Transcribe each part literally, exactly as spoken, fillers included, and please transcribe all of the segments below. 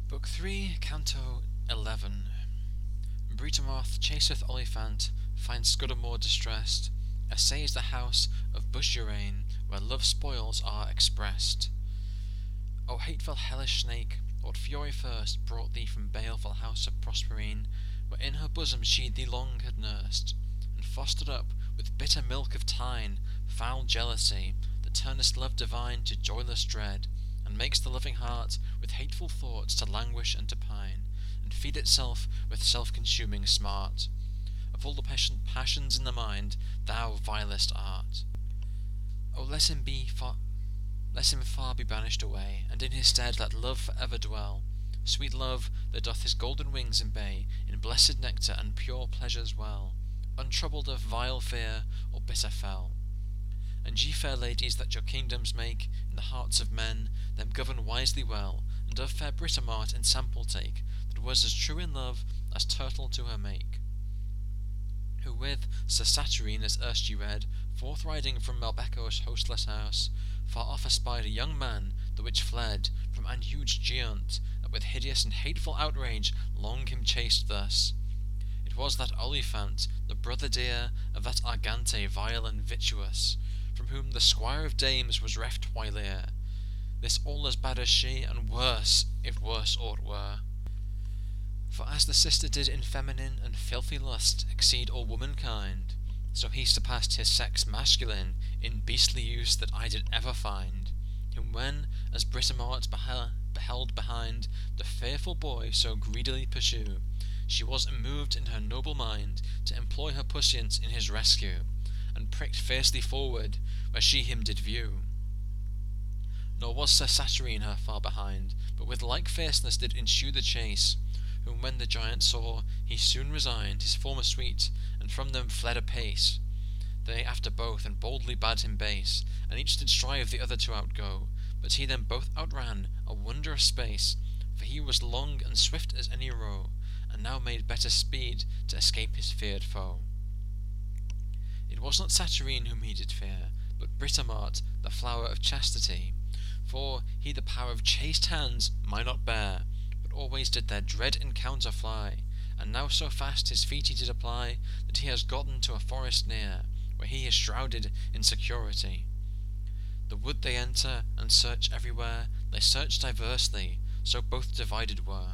Book three, Canto eleven. Britomart chaseth Oliphant, finds Scudamore distressed, essays the house of Bushurain, where love's spoils are expressed. O hateful hellish snake, what fury first brought thee from baleful house of Proserpine, where in her bosom she thee long had nursed, and fostered up with bitter milk of Tyne foul jealousy, that turnest love divine to joyless dread, and makes the loving heart with hateful thoughts to languish and to pine, and feed itself with self-consuming smart. Of all the passion, passions in the mind, thou vilest art. O let him be far, let him far be banished away, and in his stead let love for ever dwell, sweet love that doth his golden wings embay in blessed nectar and pure pleasures well, untroubled of vile fear or bitter fell. And ye fair ladies that your kingdoms make in the hearts of men, them govern wisely well, and of fair Britomart ensample take, that was as true in love as turtle to her make. Who with Sir Satyrine, as erst ye read, forth riding from Malbecco's hostless house, far off espied a young man, the which fled from an huge giant, that with hideous and hateful outrage long him chased thus. It was that Oliphant, the brother dear of that Argante vile and vicious, from whom the squire of dames was reft whileare. This all as bad as she, and worse, if worse aught were. For as the sister did in feminine and filthy lust exceed all womankind, so he surpassed his sex masculine in beastly use that I did ever find. Whom when, as Britomart behel- beheld behind the fearful boy so greedily pursue, she was immoved in her noble mind to employ her puissance in his rescue, and pricked fiercely forward where she him did view. Nor was Sir Satyrine her far behind, but with like fierceness did ensue the chase, whom when the giant saw, he soon resigned his former suite, and from them fled apace. They after both, and boldly bade him base, and each did strive the other to outgo, but he them both outran a wondrous space, for he was long and swift as any roe, and now made better speed to escape his feared foe. It was not Satyrine whom he did fear, but Britomart, the flower of chastity, for he the power of chaste hands might not bear, but always did their dread encounter fly, and now so fast his feet he did apply, that he has gotten to a forest near, where he is shrouded in security. The wood they enter, and search everywhere, they search diversely, so both divided were.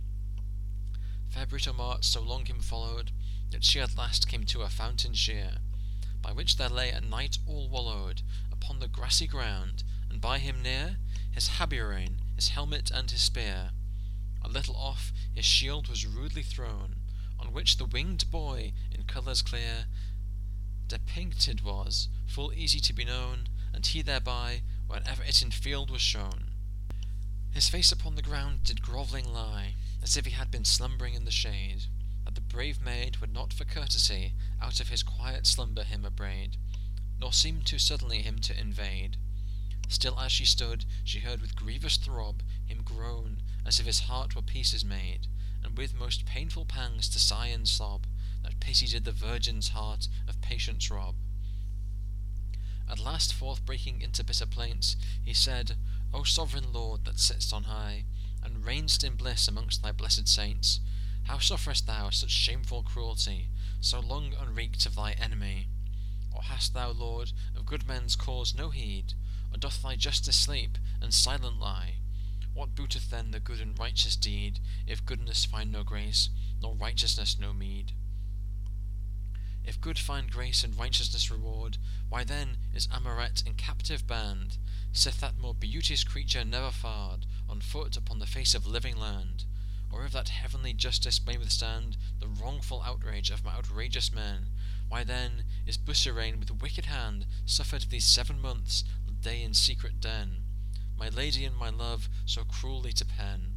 Fair Britomart so long him followed, that she at last came to a fountain sheer, by which there lay a knight all wallowed upon the grassy ground, and by him near his habergeon, his helmet and his spear. A little off his shield was rudely thrown, on which the winged boy in colours clear depicted was, full easy to be known, and he thereby, whenever it in field was shown. His face upon the ground did grovelling lie, as if he had been slumbering in the shade, that the brave maid would not for courtesy out of his quiet slumber him abraid, nor seemed too suddenly him to invade. Still as she stood, she heard with grievous throb him groan, as if his heart were pieces made, and with most painful pangs to sigh and sob, that pity did the virgin's heart of patience rob. At last forth breaking into bitter plaints, he said, O sovereign Lord that sitt'st on high, and reign'st in bliss amongst thy blessed saints, how sufferest thou such shameful cruelty, so long unwreaked of thy enemy? Or hast thou, Lord, of good men's cause no heed, or doth thy justice sleep, and silent lie? What booteth then the good and righteous deed, if goodness find no grace, nor righteousness no meed? If good find grace and righteousness reward, why then is Amoret in captive band, sith that more beauteous creature never fared on foot upon the face of living land? Or if that heavenly justice may withstand the wrongful outrage of outrageous men, why then is Busirain with wicked hand suffered these seven months day in secret den, my lady and my love so cruelly to pen?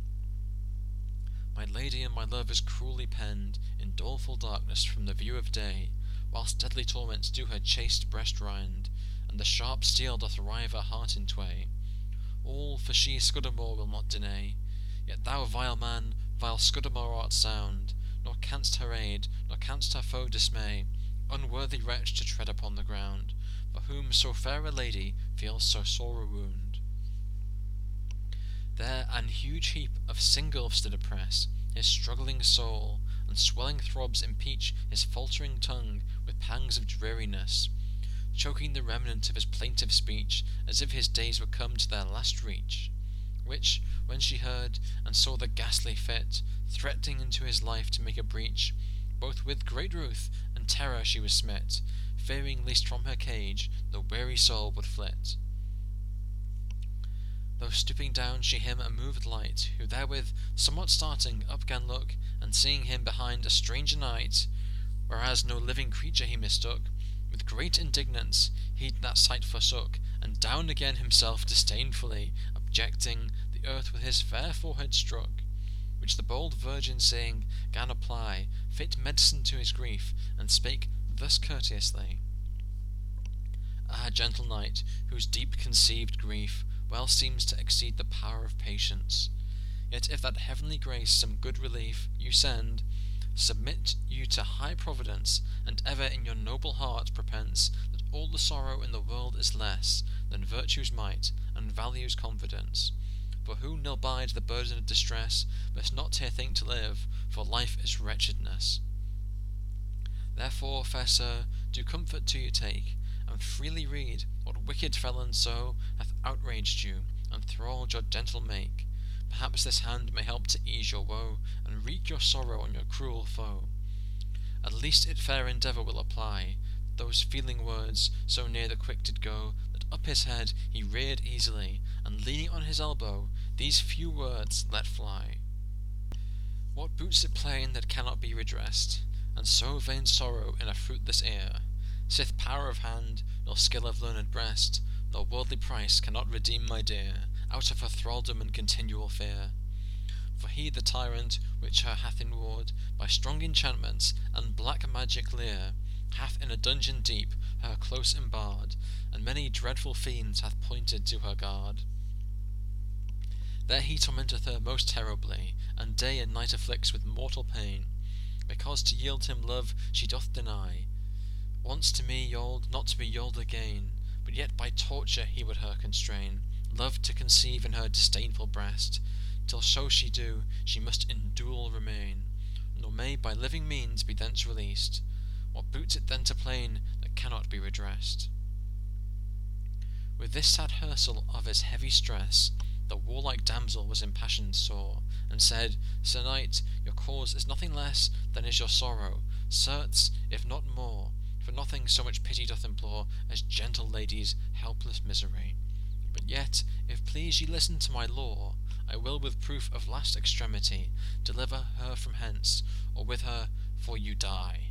My lady and my love is cruelly penned in doleful darkness from the view of day, whilst deadly torments do her chaste breast rind, and the sharp steel doth rive her heart in tway. All for she Scudamore will not deny, yet thou, vile man, vile Scudamore art sound, nor canst her aid, nor canst her foe dismay, unworthy wretch to tread upon the ground, for whom so fair a lady feels so sore a wound. There an huge heap of Singulfs did oppress his struggling soul, and swelling throbs impeach his faltering tongue with pangs of dreariness, choking the remnant of his plaintive speech, as if his days were come to their last reach. Which, when she heard, and saw the ghastly fit, threatening into his life to make a breach, both with great ruth and terror she was smit, fearing lest from her cage the weary soul would flit. Though stooping down she him a moved light, who therewith, somewhat starting, up gan look, and seeing him behind a stranger knight, whereas no living creature he mistook, with great indignance he that sight forsook, and down again himself disdainfully, objecting, the earth with his fair forehead struck, which the bold virgin seeing, gan apply fit medicine to his grief, and spake thus courteously: Ah, gentle knight, whose deep conceived grief well seems to exceed the power of patience, yet if that heavenly grace some good relief you send, submit you to high providence, and ever in your noble heart propense that all the sorrow in the world is less than virtue's might and value's confidence. For who nil bide the burden of distress must not here think to live, for life is wretchedness. Therefore, fair sir, do comfort to you take, and freely read what wicked felon so hath outraged you, and thralled your gentle make. Perhaps this hand may help to ease your woe, and wreak your sorrow on your cruel foe. At least it fair endeavour will apply those feeling words so near the quick did go, that up his head he reared easily, and leaning on his elbow, these few words let fly: What boots it plain that cannot be redressed, and so vain sorrow in a fruitless ear? Sith power of hand, nor skill of learned breast, nor worldly price cannot redeem my dear out of her thraldom and continual fear. For he the tyrant, which her hath in ward, by strong enchantments and black magic leer, hath in a dungeon deep her close embarred, and many dreadful fiends hath pointed to her guard. There he tormenteth her most terribly, and day and night afflicts with mortal pain, because to yield him love she doth deny. Once to me yold, not to be yold again, but yet by torture he would her constrain, love to conceive in her disdainful breast, till so she do, she must in duel remain, nor may by living means be thence released. What boots it then to plain that cannot be redressed? With this sad hersal of his heavy stress, the warlike damsel was impassioned sore, and said, Sir knight, your cause is nothing less than is your sorrow, certes, if not more, for nothing so much pity doth implore as gentle lady's helpless misery. But yet, if please ye listen to my law, I will with proof of last extremity deliver her from hence, or with her for you die.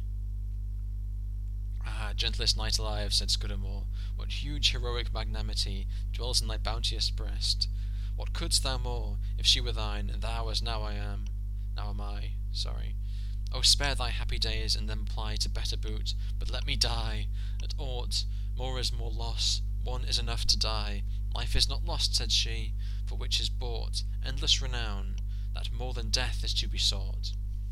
Ah, gentlest knight alive, said Scudamore, what huge heroic magnanimity dwells in thy bounteous breast. What couldst thou more, if she were thine, and thou as now I am, now am I, sorry. O spare thy happy days, and then apply to better boot, but let me die. At aught, more is more loss, one is enough to die. Life is not lost, said she, for which is bought endless renown, that more than death is to be sought.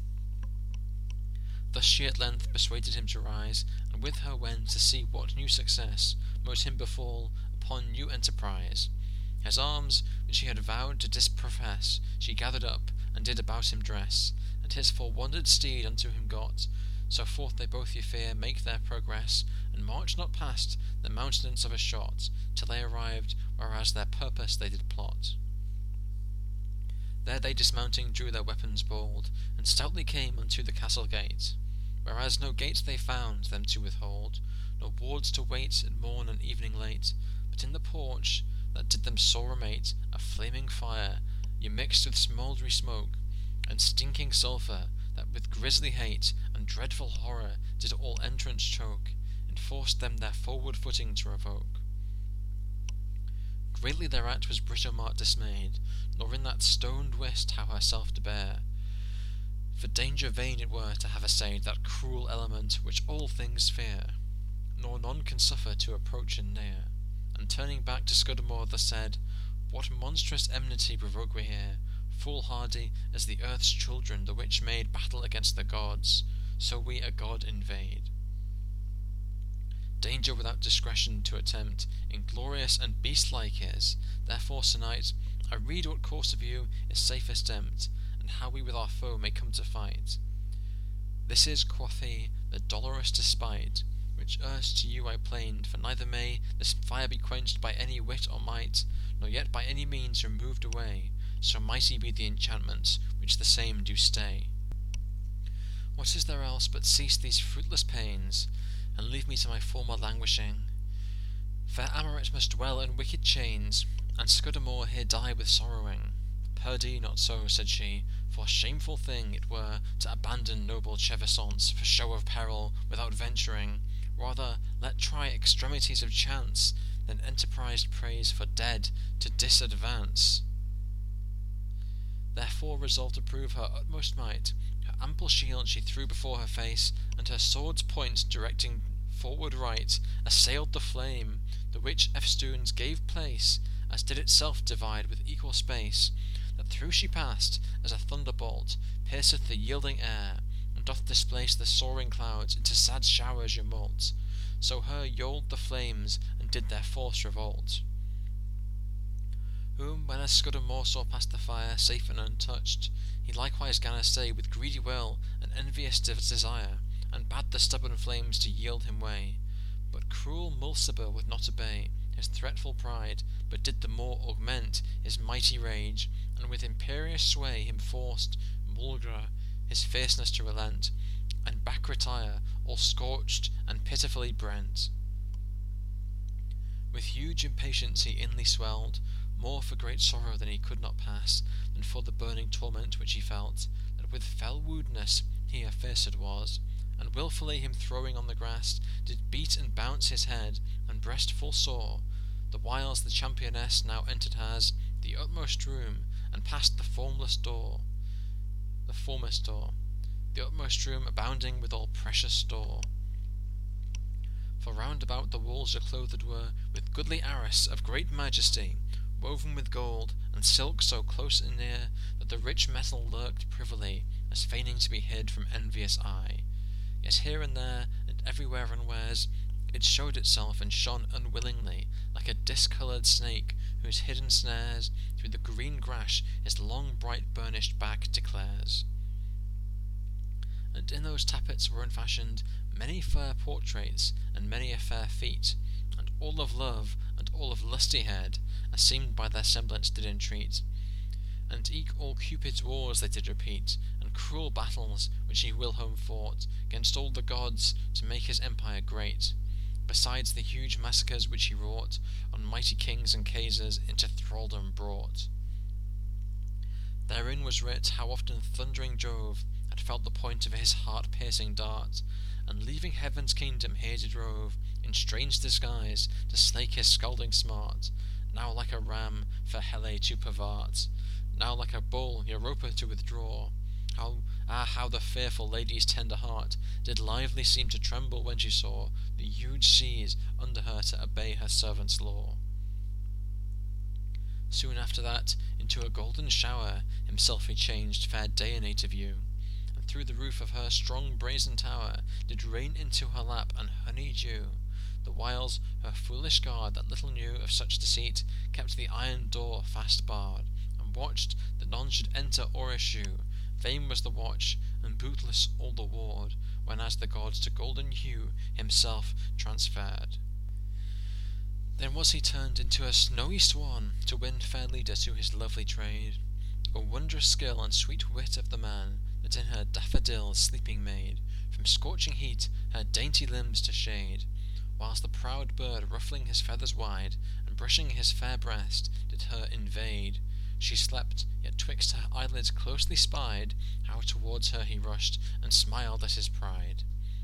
Thus she at length persuaded him to rise, and with her went to see what new success mote him befall upon new enterprise. His arms, which he had vowed to disprofess, she gathered up, and did about him dress, and his forewandered steed unto him got. So forth they both ye fear make their progress, and march not past the mountenance of a shot, till they arrived whereas their purpose they did plot. There they dismounting drew their weapons bold, and stoutly came unto the castle gate, whereas no gates they found them to withhold, nor wards to wait at morn and evening late, but in the porch that did them sore mate a flaming fire, ye mixed with smouldery smoke, and stinking sulphur, that with grisly hate and dreadful horror did all entrance choke, and forced them their forward footing to revoke. Greatly thereat was Britomart dismayed, nor in that stoned wist how herself to bear. For danger vain it were to have essayed that cruel element which all things fear, nor none can suffer to approach and near. And turning back to Scudamore thus said, What monstrous enmity provoke we here? Foolhardy as the earth's children, the which made battle against the gods, so we a god invade. Danger without discretion to attempt, inglorious and beast-like is. Therefore, Sir Knight, I read what course of you is safest empt, and how we with our foe may come to fight. This is, quoth he, the dolorous despite, which erst to you I plained, for neither may this fire be quenched by any wit or might, nor yet by any means removed away, so mighty be the enchantments which the same do stay. What is there else but cease these fruitless pains, and leave me to my former languishing? Fair Amoret must dwell in wicked chains, and Scudamore here die with sorrowing. Perdie, not so, said she, for shameful thing it were to abandon noble Chevesance for show of peril without venturing. Rather let try extremities of chance than enterprised praise for dead to disadvance. Therefore resolved to prove her utmost might, her ample shield she threw before her face, and her sword's point directing forward right, assailed the flame, the which eftsoons gave place, as did itself divide with equal space, that through she passed, as a thunderbolt pierceth the yielding air, and doth displace the soaring clouds into sad showers remote. So her yoled the flames, and did their force revolt. Whom, when as Scudamore saw pass the fire, safe and untouched, he likewise gan assay with greedy will and envious desire, and bade the stubborn flames to yield him way. But cruel Mulciber would not obey his threatful pride, but did the more augment his mighty rage, and with imperious sway him forced Mulgra his fierceness to relent, and back retire, all scorched and pitifully brent. With huge impatience he inly swelled, more for great sorrow than he could not pass, than for the burning torment which he felt, that with fell woundness he afearsed was, and wilfully him throwing on the grass, did beat and bounce his head, and breast full sore, the whiles the championess now entered has the utmost room, and passed the formless door, the foremost door, the utmost room abounding with all precious store. For round about the walls are clothed were with goodly arras of great majesty, woven with gold and silk so close and near, that the rich metal lurked privily, as feigning to be hid from envious eye. Yet here and there, and everywhere unwares, it showed itself and shone unwillingly, like a discoloured snake whose hidden snares through the green grass his long bright burnished back declares. And in those tappets were enfashioned many fair portraits, and many a fair feat, and all of love, and all of lusty head, as seemed by their semblance did entreat. And eke all Cupid's wars they did repeat, and cruel battles which he whilome fought, gainst all the gods, to make his empire great, besides the huge massacres which he wrought, on mighty kings and kaisers into thraldom brought. Therein was writ how often thundering Jove had felt the point of his heart-piercing dart, and leaving heaven's kingdom here did rove, in strange disguise, to slake his scalding smart, now like a ram for Helle to pervert, now like a bull Europa to withdraw. How, ah, how the fearful lady's tender heart did lively seem to tremble when she saw the huge seas under her to obey her servant's law. Soon after that, into a golden shower himself he changed fair Dione to view, and through the roof of her strong brazen tower did rain into her lap an honey dew, the whiles her foolish guard that little knew of such deceit kept the iron door fast barred, and watched that none should enter or issue. Vain was the watch, and bootless all the ward, when as the gods to golden hue himself transferred. Then was he turned into a snowy swan, to win fair leader to his lovely trade. A wondrous skill and sweet wit of the man, that in her daffodils sleeping made, from scorching heat her dainty limbs to shade, whilst the proud bird ruffling his feathers wide, and brushing his fair breast, did her invade. She slept, yet twixt her eyelids closely spied how towards her he rushed, and smiled at his pride.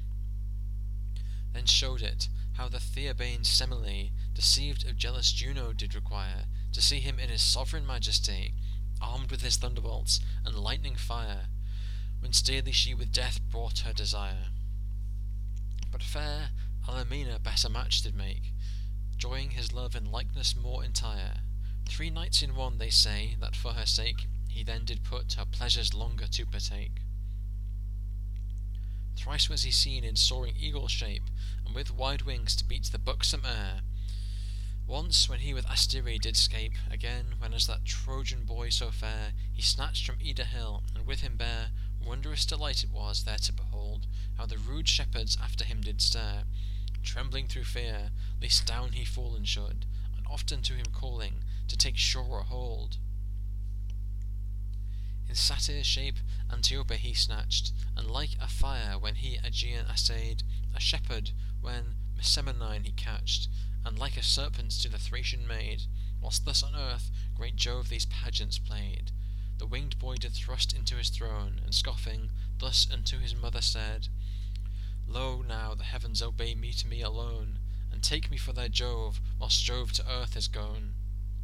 Then showed it, how the Theobane's Semele, deceived of jealous Juno, did require to see him in his sovereign majesty, armed with his thunderbolts and lightning fire, when steerly she with death brought her desire. But fair Alamina better match did make, joying his love in likeness more entire. Three nights in one they say, that for her sake he then did put her pleasures longer to partake. Thrice was he seen in soaring eagle shape, and with wide wings to beat the buxom air, Once when he with Asteri did scape, again when as that Trojan boy so fair he snatched from Ida hill, and with him bare wondrous delight it was there to behold how the rude shepherds after him did stare, trembling through fear lest down he fallen should, and often to him calling to take surer hold. In satyr's shape Antiope he snatched, and like a fire when he Aegean assayed, a shepherd when Messemenine he catched, and like a serpent to the Thracian maid, whilst thus on earth great Jove these pageants played. The winged boy did thrust into his throne, and scoffing, thus unto his mother said, Lo now the heavens obey me to me alone, and take me for their Jove, whilst Jove to earth is gone.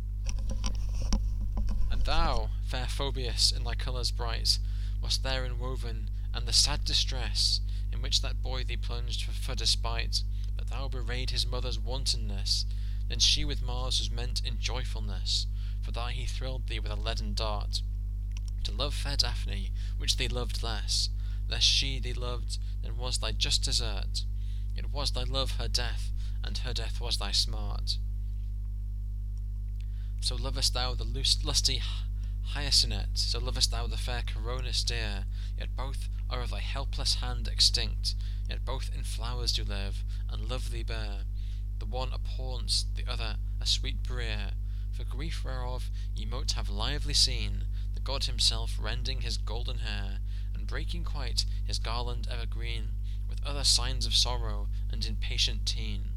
And thou, fair Phoebus, in thy colours bright, wast there enwoven, and the sad distress in which that boy thee plunged for, for despite, that thou bewrayed his mother's wantonness, then she with Mars was meant in joyfulness, for that he thrilled thee with a leaden dart, to love fair Daphne, which thee loved less, lest she thee loved, then was thy just desert. It was thy love her death, and her death was thy smart. So lovest thou the loose, lusty Hyacineth, so lovest thou the fair Coronis dear, yet both are of thy helpless hand extinct, yet both in flowers do live, and love thee bear, the one a paunce, the other a sweet brier, for grief whereof ye mote have lively seen, the god himself rending his golden hair, and breaking quite his garland evergreen, with other signs of sorrow and impatient teen.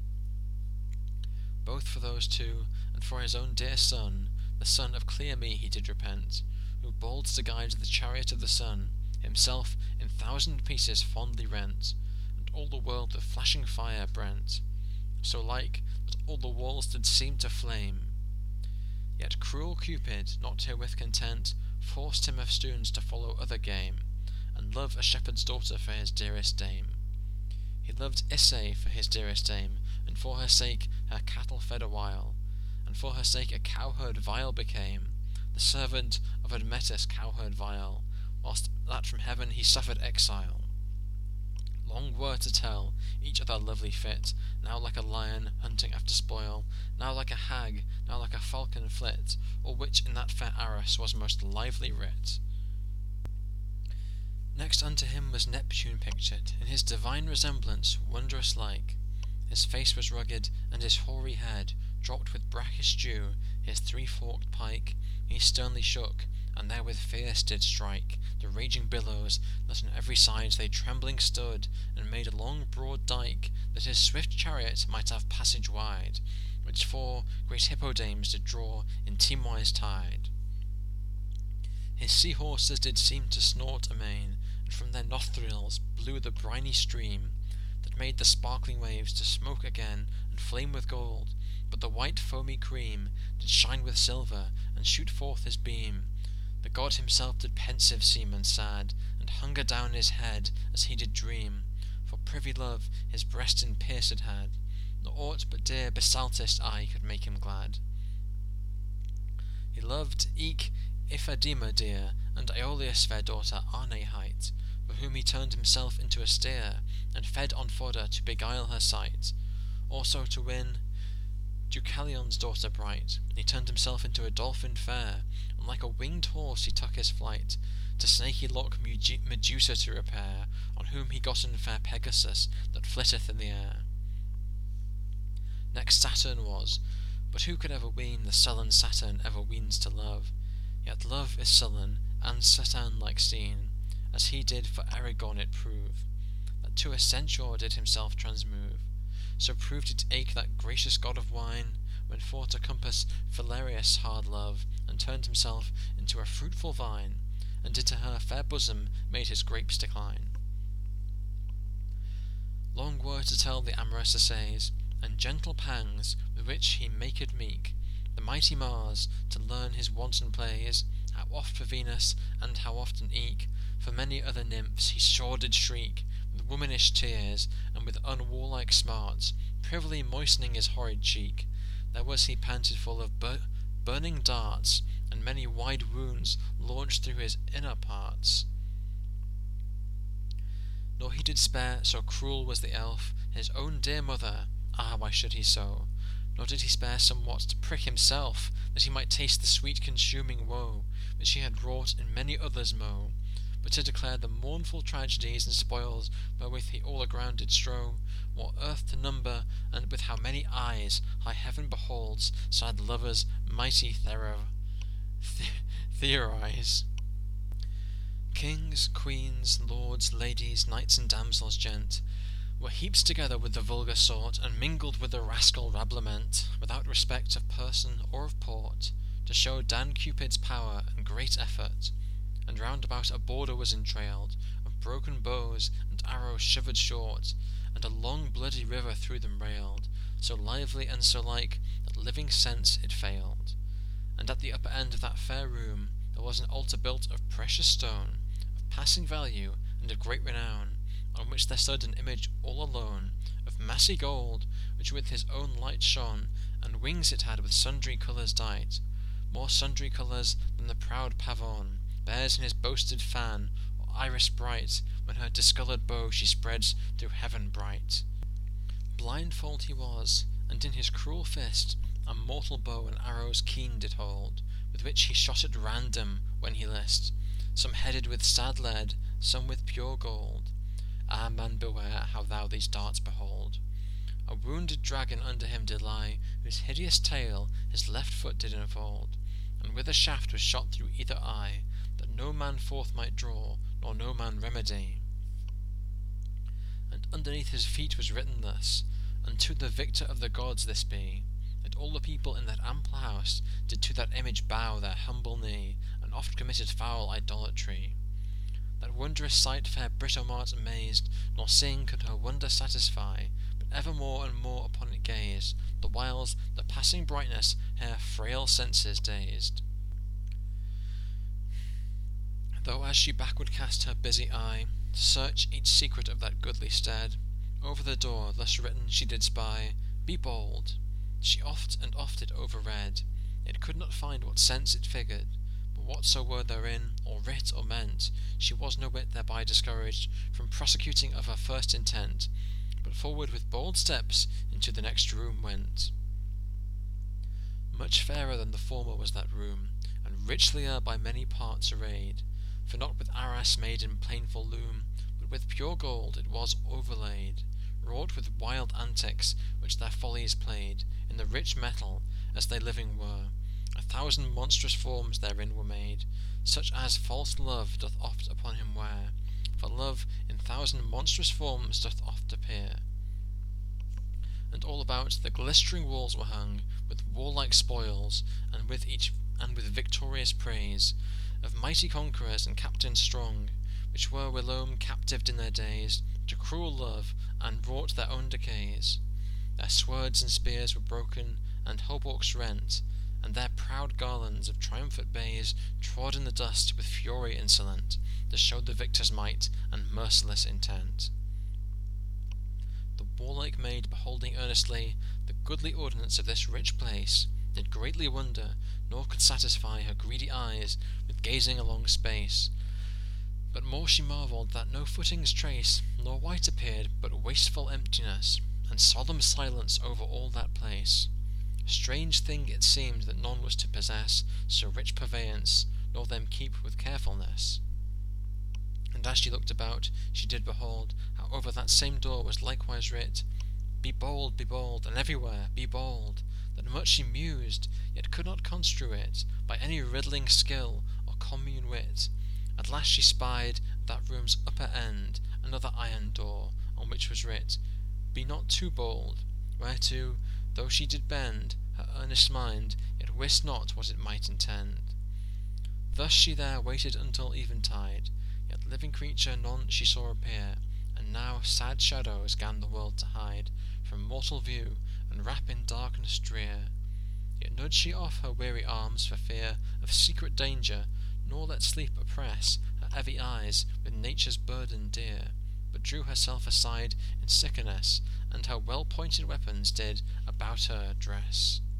Both for those two, and for his own dear son, the son of clear me he did repent, who bold to guide the chariot of the sun, himself in thousand pieces fondly rent, and all the world with flashing fire brent, so like that all the walls did seem to flame. Yet cruel Cupid, not herewith content, forced him eftsoons to follow other game, and love a shepherd's daughter for his dearest dame. He loved Issei for his dearest dame, and for her sake her cattle fed awhile, and for her sake a cowherd vile became, the servant of Admetus cowherd vile, whilst that from heaven he suffered exile. Long were to tell each other lovely fit, now like a lion hunting after spoil, now like a hag, now like a falcon flit, or which in that fair Arras was most lively writ. Next unto him was Neptune pictured, in his divine resemblance wondrous like. His face was rugged, and his hoary head dropped with brackish dew, his three-forked pike he sternly shook, and therewith fierce did strike the raging billows, that on every side they trembling stood, and made a long broad dyke, that his swift chariot might have passage wide, which four great hippodames did draw in team-wise tide. His sea-horses did seem to snort amain, and from their nostrils blew the briny stream, that made the sparkling waves to smoke again and flame with gold, but the white foamy cream did shine with silver, and shoot forth his beam. The god himself did pensive seem and sad, and hunger down his head as he did dream, for privy love his breast enpierced had, nor aught but dear Bisaltis eye could make him glad. He loved eke Iphadima dear, and Aeolus fair daughter Arne hight, for whom he turned himself into a steer, and fed on fodder to beguile her sight. Also to win Deucalion's daughter bright, he turned himself into a dolphin fair, and like a winged horse he took his flight, to snaky lock Medusa to repair, on whom he gotten fair Pegasus, that flitteth in the air. Next Saturn was, but who could ever ween the sullen Saturn ever weens to love? Yet love is sullen, and Saturn-like seen, as he did for Aragon it prove, that to a censure did himself transmove. So proved it ache that gracious god of wine, when for to compass Philerius hard love, and turned himself into a fruitful vine, and did to her fair bosom made his grapes decline. Long were to tell the amorous essays, and gentle pangs with which he maked meek the mighty Mars, to learn his wanton plays, how oft for Venus, and how often eke for many other nymphs he sure did shriek, with womanish tears, and with unwarlike smarts, privily moistening his horrid cheek. There was he panted full of bur- burning darts, and many wide wounds launched through his inner parts. Nor he did spare, so cruel was the elf, his own dear mother. Ah, why should he so? Nor did he spare somewhat to prick himself, that he might taste the sweet consuming woe, which he had wrought in many others moe, but to declare the mournful tragedies and spoils wherewith he all aground did strow, what earth to number, and with how many eyes high heaven beholds sad lovers' mighty thero- the- theorize. Kings, queens, lords, ladies, knights, and damsels gent were heaped together with the vulgar sort, and mingled with the rascal rabblement, without respect of person or of port, to show Dan Cupid's power and great effort. And round about a border was entrailed of broken bows and arrows shivered short, and a long bloody river through them railed, so lively and so like that living sense it failed. And at the upper end of that fair room there was an altar built of precious stone, of passing value and of great renown, on which there stood an image all alone, of massy gold, which with his own light shone, and wings it had with sundry colours dight, more sundry colours than the proud pavon bears in his boasted fan, or iris bright, when her discoloured bow she spreads through heaven bright. Blindfold he was, and in his cruel fist a mortal bow and arrows keen did hold, with which he shot at random when he list, some headed with sad lead, some with pure gold. Ah, man, beware how thou these darts behold. A wounded dragon under him did lie, whose hideous tail his left foot did enfold, and with a shaft was shot through either eye, that no man forth might draw, nor no man remedy. And underneath his feet was written thus, Unto the victor of the gods this be, that all the people in that ample house did to that image bow their humble knee, and oft committed foul idolatry. That wondrous sight fair Britomart amazed, nor seeing could her wonder satisfy, but ever more and more upon it gazed, the whiles the passing brightness her frail senses dazed. Though as she backward cast her busy eye, to search each secret of that goodly stead, over the door thus written she did spy, Be bold. She oft and oft it overread, yet could not find what sense it figured, but whatso were therein, or writ or meant, she was no whit thereby discouraged from prosecuting of her first intent, but forward with bold steps into the next room went. Much fairer than the former was that room, and richlier by many parts arrayed, for not with arras made in plainful loom, but with pure gold it was overlaid, wrought with wild antics which their follies played, in the rich metal, as they living were. A thousand monstrous forms therein were made, such as false love doth oft upon him wear, for love in thousand monstrous forms doth oft appear. And all about the glistering walls were hung with warlike spoils, and with each and with victorious praise of mighty conquerors and captains strong, which were whilome captived in their days to cruel love, and wrought their own decays. Their swords and spears were broken, and hauberks rent, and their proud garlands of triumphant bays trod in the dust with fury insolent, to show the victor's might and merciless intent. The warlike maid, beholding earnestly the goodly ordinance of this rich place, did greatly wonder, nor could satisfy her greedy eyes with gazing along space. But more she marvelled that no footings trace, nor white appeared, but wasteful emptiness, and solemn silence over all that place. Strange thing it seemed that none was to possess so rich purveyance, nor them keep with carefulness. And as she looked about, she did behold how over that same door was likewise writ, Be bold, be bold, and everywhere be bold. That much she mused, yet could not construe it by any riddling skill or commune wit. At last she spied at that room's upper end another iron door, on which was writ, Be not too bold, whereto, though she did bend her earnest mind, yet wist not what it might intend. Thus she there waited until eventide, yet living creature none she saw appear, and now sad shadows gan the world to hide from mortal view, and wrap in darkness drear. Yet nudged she off her weary arms for fear of secret danger, nor let sleep oppress her heavy eyes with nature's burden dear, but drew herself aside in sickness, and her well-pointed weapons did about her dress.